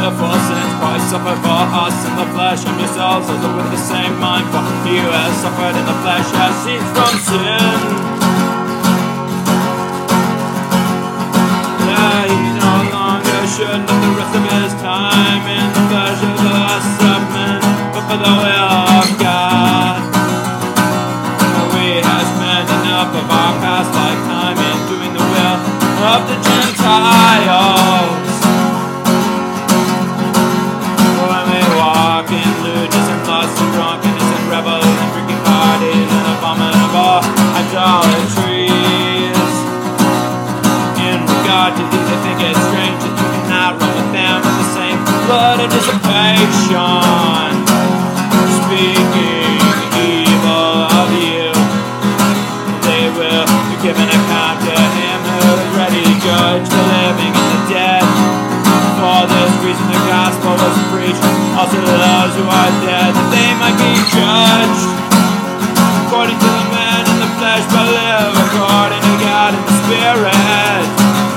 the full sins. Christ suffered for us in the flesh, and yourselves also with the same mind. For he who has suffered in the flesh has ceased from sin. Yeah, he no longer should know the rest of his time in the flesh of the lust of men, but for the will of God. For we have spent enough of our past lifetime in doing the will of the Gentiles. When we walk in lewdness and lust and drunkenness and revelry and drinking parties and abominable idolatries. In regard to these, I think it's strange that you cannot run with them in the same blood of dissipation, speaking evil of you. They will be given account to him who is ready to judge the living and the dead. For this reason the gospel was preached also to those who are dead, that they might be judged according to the man in the flesh, but live according to God in the Spirit.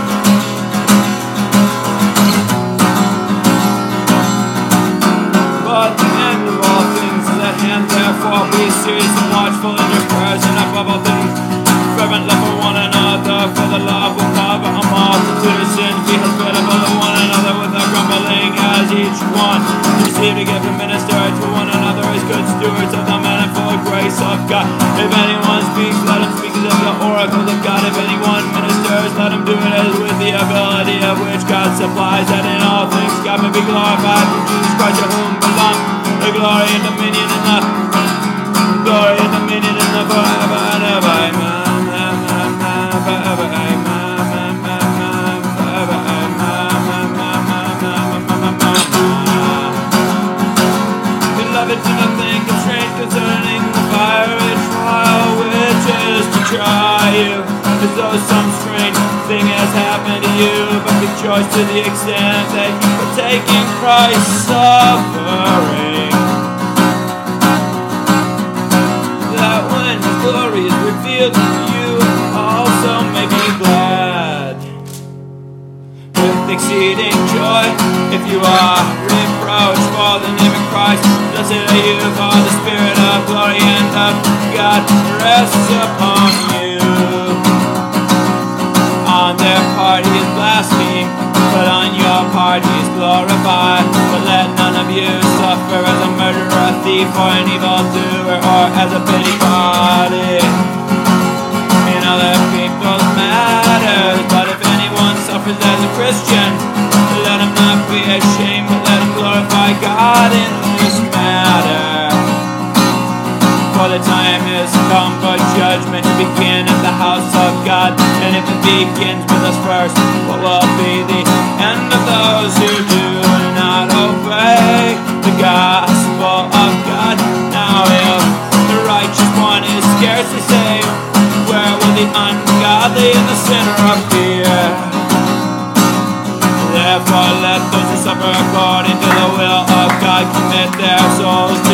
But the end of all things is at hand, therefore be serious and watchful in your prayers, and above all things fervent love for one another, for the love will cover a multitude of sins. Be hospitable to one another without grumbling, as each one receive to give and minister to one another as good stewards of the manifold grace of God. If anyone speaks, let him speak as of the oracle of God. If anyone ministers, let him do it as with the ability of which God supplies, that in all things God may be glorified through Jesus Christ, to whom belong the glory and dominion and the glory and dominion and the forever and ever. Amen. Beloved, do not think of strange concerning the fiery trial which is to try you, as though some strange thing has happened to you, but rejoice to the extent that you partake in Christ's suffering, that when His glory is revealed, you also may be glad with exceeding joy, if you are reproached for the name of Christ. Blessed are you, for the Spirit of glory and of God rests upon you. On their part he is blasphemed, but on your part he is glorified. But let none of you suffer as a murderer, a thief, or an evildoer, or as a busybody in other people's matters. But if anyone suffers as a Christian, let him not be ashamed, but let him glorify God in this matter. For the time is come for judgment to begin at the house of God. And if it begins with us first, what will be the end of those who do not obey the gospel of God? Now if the righteous one is scarcely saved, where will the ungodly and the sinner appear? Therefore let those who suffer according to the will of God commit their souls